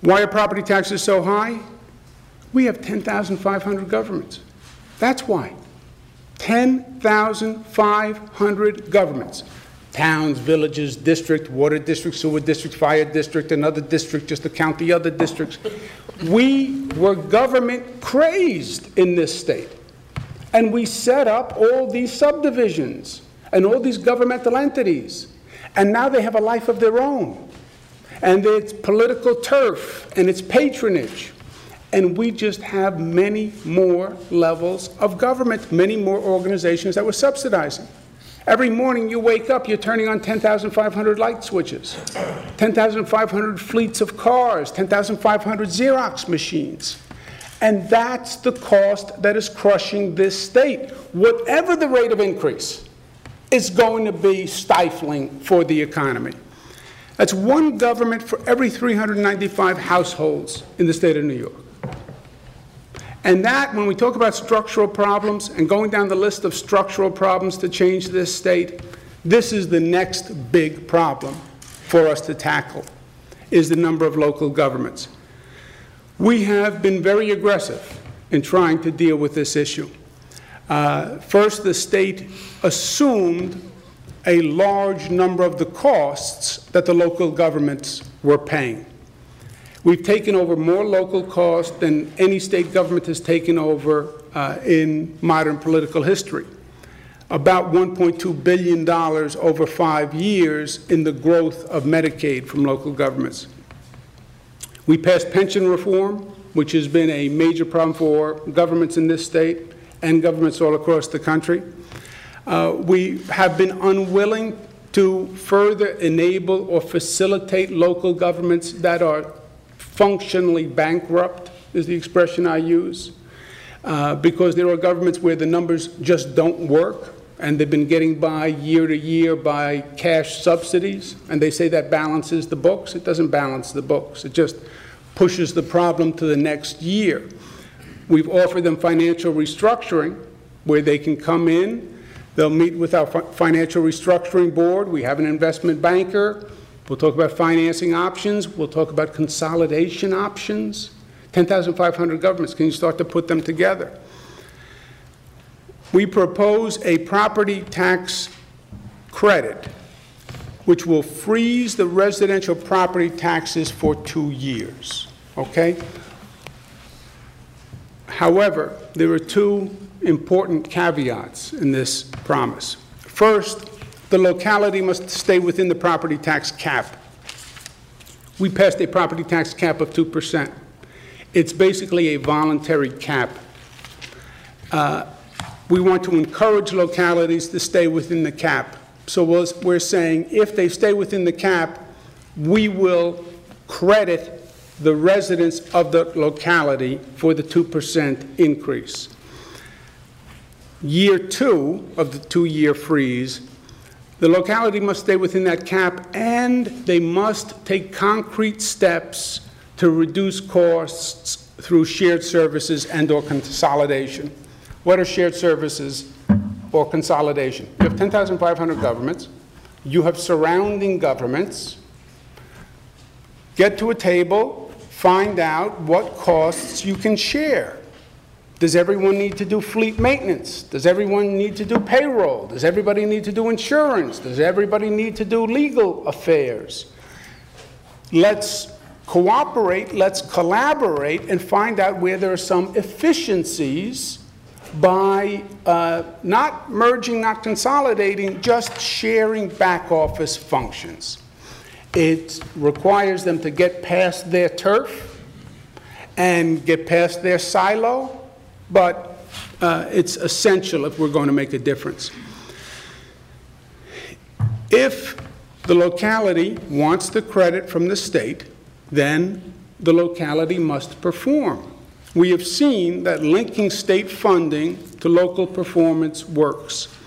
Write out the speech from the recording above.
Why are property taxes so high? We have 10,500 governments. That's why. 10,500 governments. Towns, villages, district, water district, sewer district, fire district, another district, just to count the other districts. We were government crazed in this state. And we set up all these subdivisions and all these governmental entities. And now they have a life of their own. And it's political turf and it's patronage. And we just have many more levels of government, many more organizations that we're subsidizing. Every morning you wake up, you're turning on 10,500 light switches, 10,500 fleets of cars, 10,500 Xerox machines. And that's the cost that is crushing this state. Whatever the rate of increase, it's going to be stifling for the economy. That's one government for every 395 households in the state of New York. And that, when we talk about structural problems and going down the list of structural problems to change this state, this is the next big problem for us to tackle, is the number of local governments. We have been very aggressive in trying to deal with this issue. First, the state assumed a large number of the costs that the local governments were paying. We've taken over more local costs than any state government has taken over in modern political history. About $1.2 billion over 5 years in the growth of Medicaid from local governments. We passed pension reform, which has been a major problem for governments in this state and governments all across the country. We have been unwilling to further enable or facilitate local governments that are functionally bankrupt, is the expression I use, because there are governments where the numbers just don't work, and they've been getting by year to year by cash subsidies, and they say that balances the books. It doesn't balance the books. It just pushes the problem to the next year. We've offered them financial restructuring, where they can come in. They'll meet with our financial restructuring board. We have an investment banker. We'll talk about financing options. We'll talk about consolidation options. 10,500 governments. Can you start to put them together? We propose a property tax credit which will freeze the residential property taxes for 2 years. Okay? However, there are two important caveats in this promise. First, the locality must stay within the property tax cap. We passed a property tax cap of 2%. It's basically a voluntary cap. We want to encourage localities to stay within the cap. So we're saying if they stay within the cap, we will credit the residents of the locality for the 2% increase. Year 2 of the 2-year freeze, the locality must stay within that cap, and they must take concrete steps to reduce costs through shared services and/or consolidation. What are shared services or consolidation? You have 10,500 governments. You have surrounding governments. Get to a table, find out what costs you can share. Does everyone need to do fleet maintenance? Does everyone need to do payroll? Does everybody need to do insurance? Does everybody need to do legal affairs? Let's cooperate, let's collaborate, and find out where there are some efficiencies by not merging, not consolidating, just sharing back office functions. It requires them to get past their turf and get past their silo, but it's essential if we're going to make a difference. If the locality wants the credit from the state, then the locality must perform. We have seen that linking state funding to local performance works.